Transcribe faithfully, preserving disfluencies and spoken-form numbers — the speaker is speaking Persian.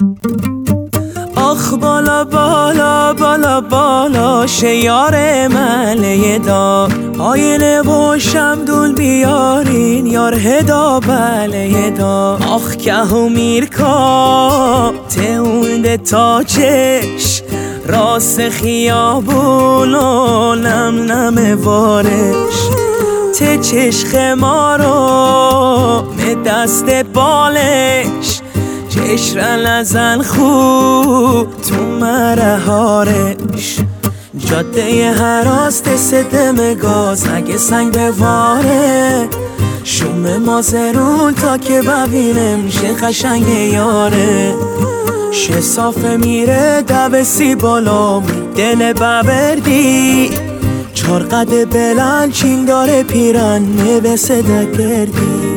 آخ بالا بالا بالا بالا شیار مله دار آینه و شمدول بیارین یار هدا بله دار آخ که و میرکا تونده تا چش راست خیابون و نم نم وارش ته چشخ ما رو به دست بالش چشر نزن خوب تو مرهارش جاده هراست ستم گاز اگه سنگ بواره شوم مازرون تا که ببینم شه قشنگ یاره شه صافه میره دوسی بالا دل ببردی چار قد بلند چین داره پیرن نوسه دگردی